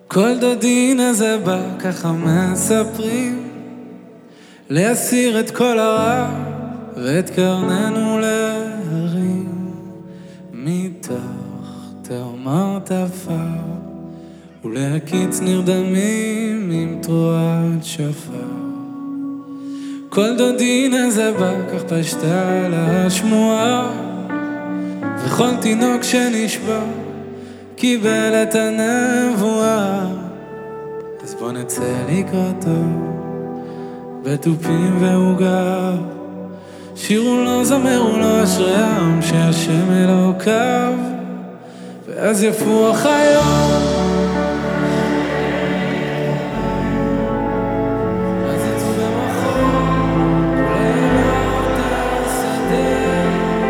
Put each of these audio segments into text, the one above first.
כל דודין הזה בא, ככה מספרים, להסיר את כל הרע ואת קרננו להרים מתוך תאומות עפר, ולהקיץ נרדמים עם תרועת שופר. כל דודין הזה בא, כך פשטה לה השמועה, וכל תינוק שנשבע קיבל את הנבואה. אז בוא נצא לקראתו בתופים ועוגה, שירו לו, זמרו לו, אשרי העם שהשם אלוקיו. ואז יפוח היום, אז יצאו במחור כל היערות השדה,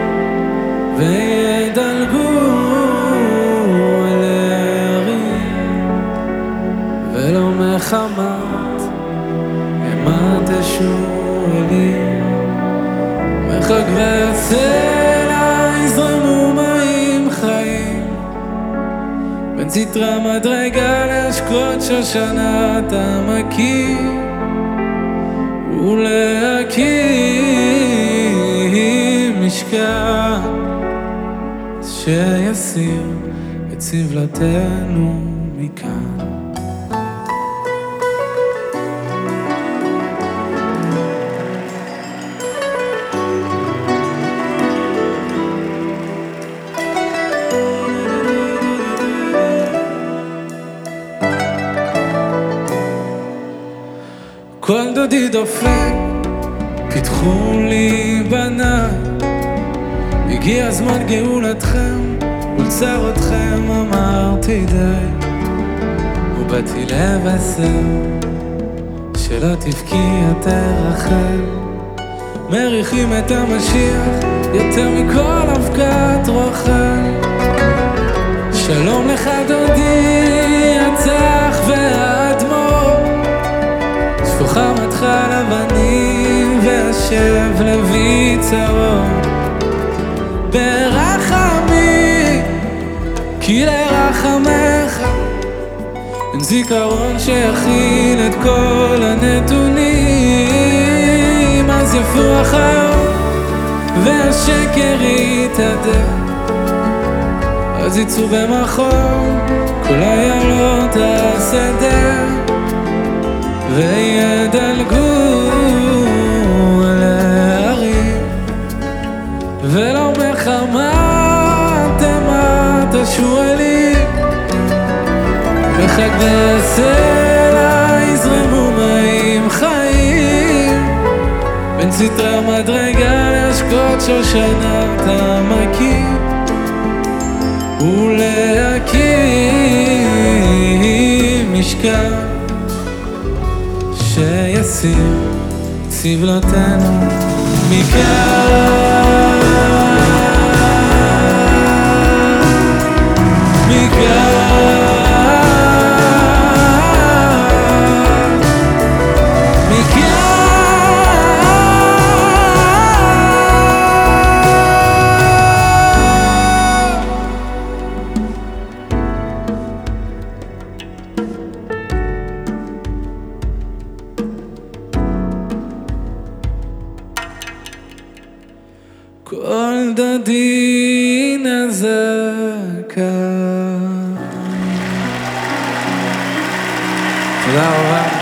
וידלגו על הערים, ולא מחמת אימת השועלים, מחג והסלע יזרמו מים חיים, בין סתרה מדרגה להשקות שושנת עמקים, ולהקים משכן שיסיר את סבלתנו מכאן. כל דודי דופק, פיתחו לי בניי, הגיע הזמן גאולתכם ולצרותכם, אמרתי די, ובאתי לבשר שלא תבכי יותר רחל, מריחים את המשיח יותר מכל אבקת רוכל. שלום לך דודי הצח והאדמו"ר, חמתך לבנים והשב לוי צרות, ברחמי כי לרחמך אין זיכרון שיכיל את כל הנתונים. אז יפוח היום והשקר יתהדר, אז יצאו במחור כל היערות השדה, וידלגו על הערים, ולא מחמת אימת השועלים, בחג והסלע יזרמו מים חיים, בין סתרה מדרגה להשקות שושנת עמקים, ולהקים משכן שיסיר סבלתנו מכאן. כל דודין הזה כאן. תודה רבה.